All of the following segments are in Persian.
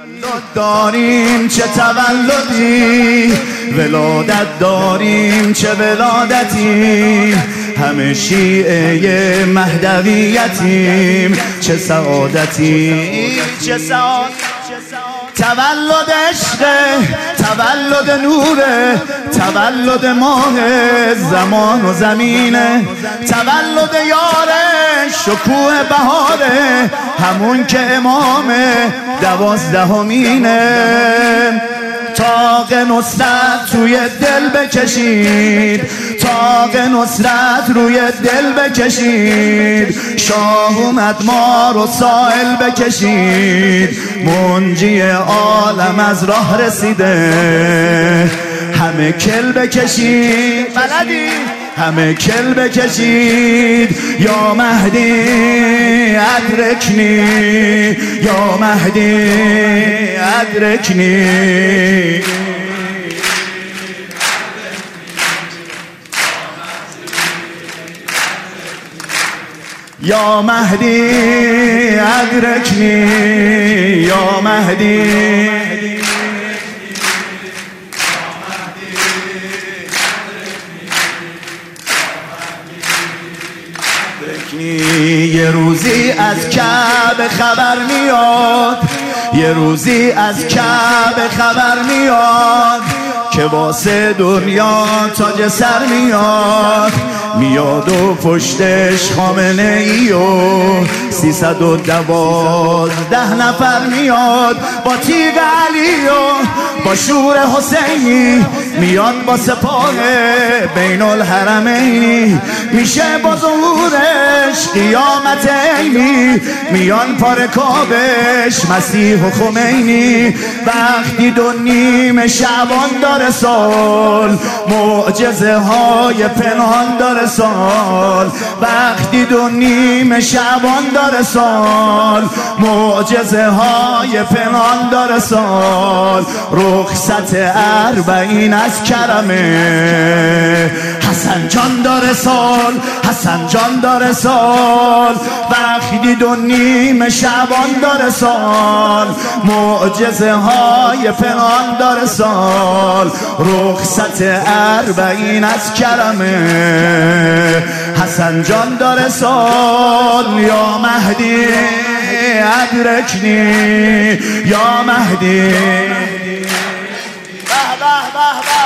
داریم چه تولدی، ولادت داریم چه ولادتی، همه شیعه مهدویتیم چه سعادتی، چه سعادت. تولد عشقه، تولد نوره، تولد ماه زمان و زمینه، تولد یاره شکوه بهاره، همون که امام 12مینه. طاق نصرت روی دل بکشید، طاق نصرت روی دل بکشید، شاه اومد ما رو سائل بکشید، منجی عالم از راه رسیده، همه کل بکشید، بلدی همه کل بکشید، یا مهدی ادرکنی، یا مهدی ادرکنی، یا مهدی ادرکنی، یا مهدی. یه روزی از کعبه خبر میاد، یه روزی از کعبه خبر میاد که واسه دنیا تاج سر میاد، میاد و پشتش خامنه ای و 312 نفر میاد، با تیغ علی و با شور حسینی، میاد با سپاه بین الحرمینی، میشه با ظهورش قیامت عینی، میان پارکابش مسیح و خمینی. وقتی 2 شعبان داره سال، معجزه های پنهان داره سال، وقتی 2 شعبان داره سال، معجزه های پنهان داره سال، رخصت 40 از کرمه، حسن جان داره سال، حسن جان داره سال، وقتی 2 شعبان داره سال، معجزه های پنهان داره سال، رخصت 40 از کرمه، حسن جان داره سال، یا مهدی ادرکنی، یا مهدی. به به به به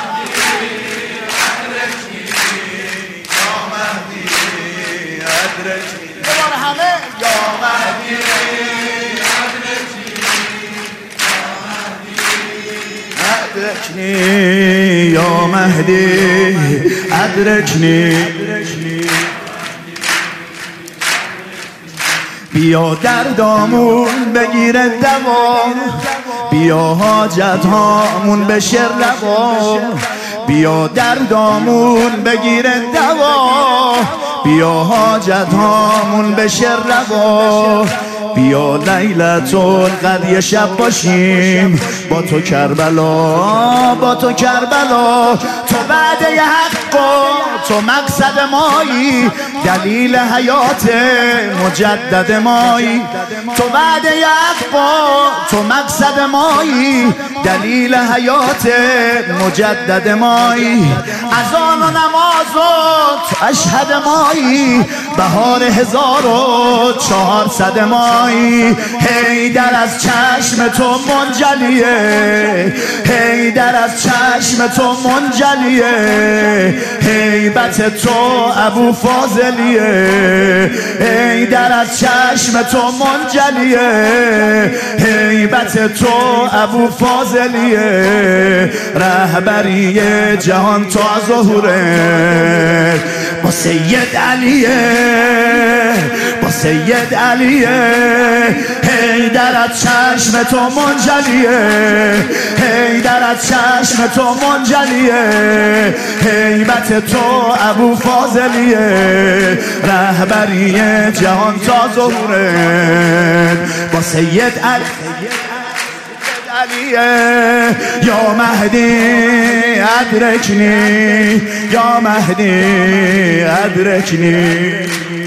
دوباره همه، یا مهدی ادرکنی، یا مهدی ادرکنی. بیا دردامون بگیره دوا، بیا حاجت هامون بشه روا، بیا دردامون بگیره دوا، بیا حاجت هامون بشه روا، بیا لیلت القدر یه شب باشیم با تو کربلا، با تو کربلا، تو وعده حق و تو مقصد مایی، دلیل حیات مجدد مایی، تو وعده حق و تو مقصد مایی، دلیل حیات مجدد مایی، اذان و نماز و تو اشهد مایی، بهار 1400 مایی، حیدر از چشم تو منجلیه، حیدر از چشم تو منجلیه، هیبت تو ابو فاضلیه، حیدر از چشم تو منجلیه، هیبت تو ابو فاضلیه، رهبری جهان تا ظهوره، با سید علیه، با سید علیه، حیدر از چشم تو منجلیه، حیدر از چشم تو منجلیه، هیبت تو ابو فاضلیه، رهبری جهان تا ظهوره، با سید علیه، یا مهدی ادرکنی، یا مهدی ادرکنی.